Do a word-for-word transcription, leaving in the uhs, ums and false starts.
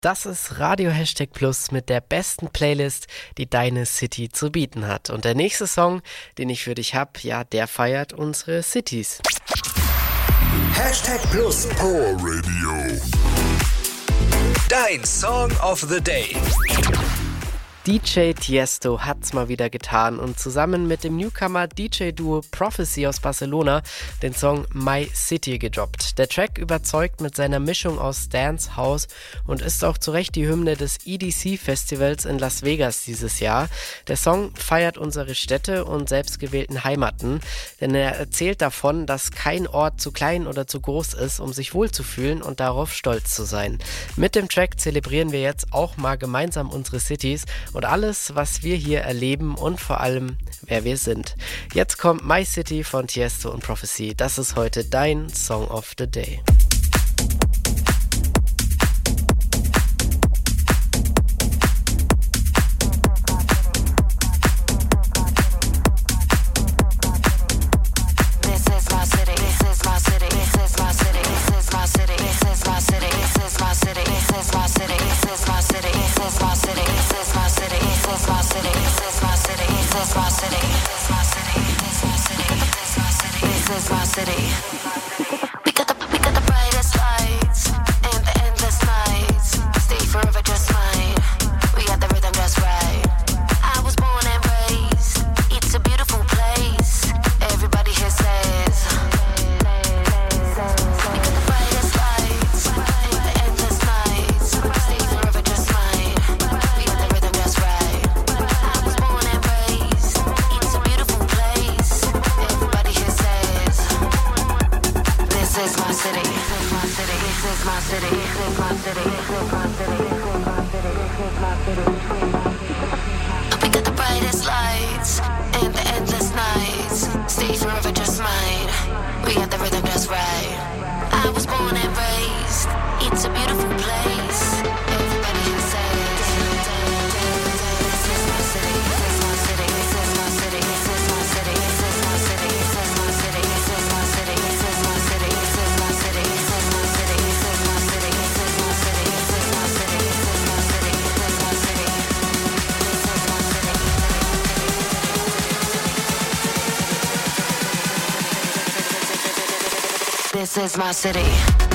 Das ist Radio Hashtag Plus mit der besten Playlist, die deine City zu bieten hat. Und der nächste Song, den ich für dich hab, ja, der feiert unsere Cities. Hashtag Plus Power Radio. Dein Song of the Day. D J Tiesto hat's mal wieder getan und zusammen mit dem Newcomer D J-Duo Prophecy aus Barcelona den Song My City gedroppt. Der Track überzeugt mit seiner Mischung aus Dance, House und ist auch zu Recht die Hymne des E D C-Festivals in Las Vegas dieses Jahr. Der Song feiert unsere Städte und selbstgewählten Heimaten, denn er erzählt davon, dass kein Ort zu klein oder zu groß ist, um sich wohlzufühlen und darauf stolz zu sein. Mit dem Track zelebrieren wir jetzt auch mal gemeinsam unsere Cities und alles, was wir hier erleben und vor allem, wer wir sind. Jetzt kommt My City von Tiesto und Prophecy. Das ist heute dein Song of the Day. We got the, we got the brightest lights and the endless nights. Stay forever just mine. We got the rhythm just right. I was born and raised. It's a beautiful place. Everybody here says. We got the brightest lights and the endless nights. Stay forever just mine. We got the rhythm just right. I was born and raised. It's a beautiful place. Everybody here says. This is my city. This is my city. This is my city. This is my city. This is my city. This is my city. This is my city. We got the brightest lights and the endless nights. Stay forever just mine. We got the rhythm just right. I was born and raised. It's a beautiful place. Everybody here says. This is my city. This is my city. This is my city. This is my city. This is my city. This is my city. This is my city. This is my city. This is my city. This is my city. This is my city. This is my city. This is my city. This is my city. This is my city. This is my city.